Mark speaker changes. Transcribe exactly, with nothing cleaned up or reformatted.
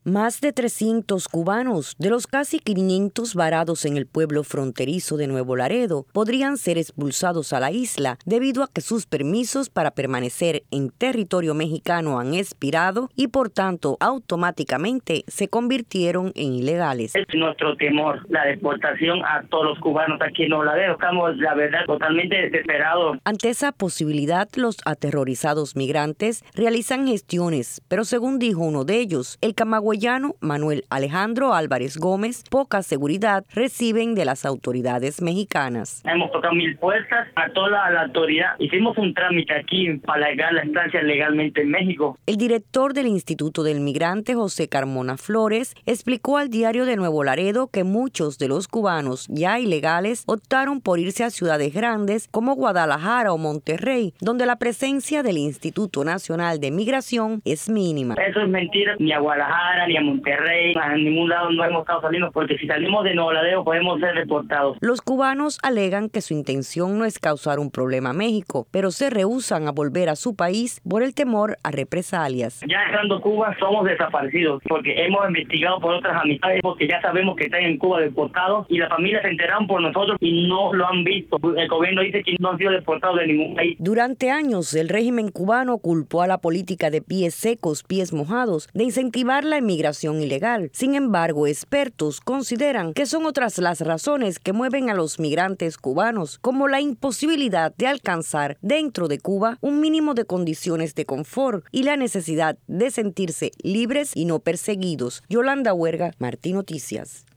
Speaker 1: Más de trescientos cubanos, de los casi quinientos varados en el pueblo fronterizo de Nuevo Laredo, podrían ser expulsados a la isla debido a que sus permisos para permanecer en territorio mexicano han expirado y por tanto automáticamente se convirtieron en ilegales.
Speaker 2: Es nuestro temor, la deportación a todos los cubanos aquí en Nuevo Laredo. Estamos, la verdad, totalmente desesperados.
Speaker 1: Ante esa posibilidad, los aterrorizados migrantes realizan gestiones, pero según dijo uno de ellos, el camagüeyano Manuel Alejandro Álvarez Gómez, poca seguridad reciben de las autoridades mexicanas.
Speaker 2: Hemos tocado mil puertas a toda la, la autoridad. Hicimos un trámite aquí para alegar la estancia legalmente en México.
Speaker 1: El director del Instituto del Migrante, José Carmona Flores, explicó al Diario de Nuevo Laredo que muchos de los cubanos ya ilegales optaron por irse a ciudades grandes como Guadalajara o Monterrey, donde la presencia del Instituto Nacional de Migración es mínima.
Speaker 2: Eso es mentira, ni a Guadalajara, ni a Monterrey, a ningún lado no hemos estado saliendo, porque si salimos de Nuevo Laredo podemos ser deportados.
Speaker 1: Los cubanos alegan que su intención no es causar un problema a México, pero se rehúsan a volver a su país por el temor a represalias.
Speaker 2: Ya estando en Cuba somos desaparecidos, porque hemos investigado por otras amistades, porque ya sabemos que están en Cuba deportados y las familias se enteraron por nosotros y no lo han visto. El gobierno dice que no han sido deportados de ningún país.
Speaker 1: Durante años, el régimen cubano culpó a la política de pies secos, pies mojados, de incentivar la inmigración ilegal. Sin embargo, expertos consideran que son otras las razones que mueven a los migrantes cubanos, como la imposibilidad de alcanzar dentro de Cuba un mínimo de condiciones de confort y la necesidad de sentirse libres y no perseguidos. Yolanda Huerga, Martí Noticias.